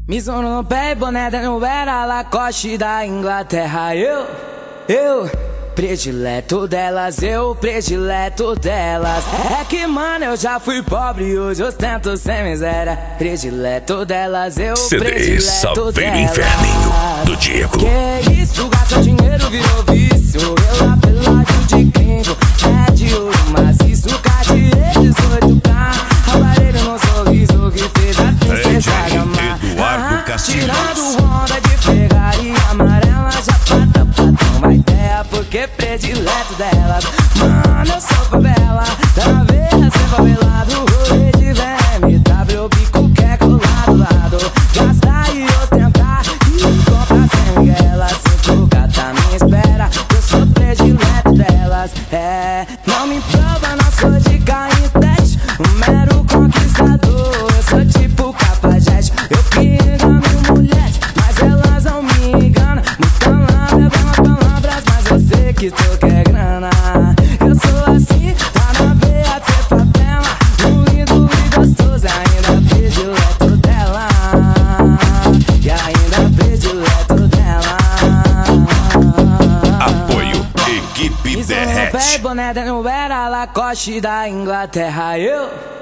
Mizuno no pé e boné da New Era, Lacoste da Inglaterra. Predileto delas, eu predileto delas. É que mano, eu já fui pobre e hoje ostento sem miséria. Predileto delas, eu predileto delas. Inferninho do Diego. Que isso, gasta dinheiro, virou vício. Eu lá pelado de gringo, é de ouro maciço. Cartier 18K, aparelho no sorriso que fez a princesa gamar. Tirando onda de Ferrari amarela, já pata pra uma ideia, porque predileto delas. Mano, eu sou favela, tá na veia, ser favelado. Rolê de BMW, bico que é colado lado. Gastar e ostentar, e comprar sem miguela. Se tu gata me espera, eu sou predileto delas. É, não me prova, não sou de carro em teste, um mero conquistador. Eu sou tipo Cafajeste, eu pingo mil mulheres, mas elas não me enganam. Muita lábia, belas palavras, mas eu sei que tu quer grana. Eu sou assim, tá na veia de ser favela, lindo e gostoso, ainda predileto dela. E ainda predileto dela. Apoio Equipe Mizuno no pé, Derrete. boné da New Era, Lacoste da Inglaterra.